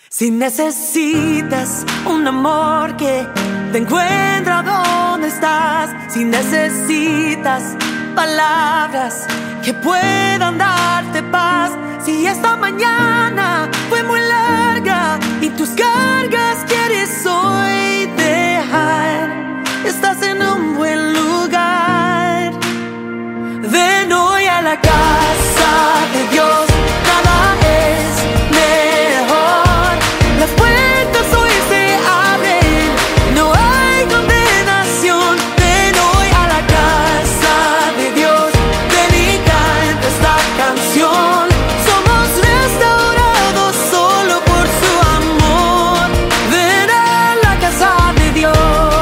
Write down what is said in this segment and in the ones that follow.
Si necesitas un amor que te encuentra donde estás, si necesitas palabras que puedan darte paz, si esta mañana fue muy larga y tus cargas quieres hoy dejar, estás en un buen lugar. Ven hoy a la casa de Dios, nada es mejor. Las puertas hoy se abren, no hay condenación. Ven hoy a la casa de Dios, ven y canta esta canción. Somos restaurados solo por su amor. Ven a la casa de Dios.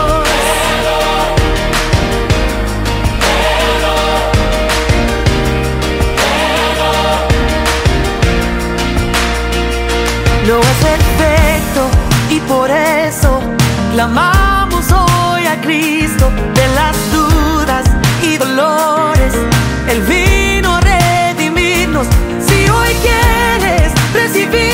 No es perfecto y por eso clamamos hoy a Cristo. De las dudas y dolores Él vino a redimirnos. Si hoy quieres recibir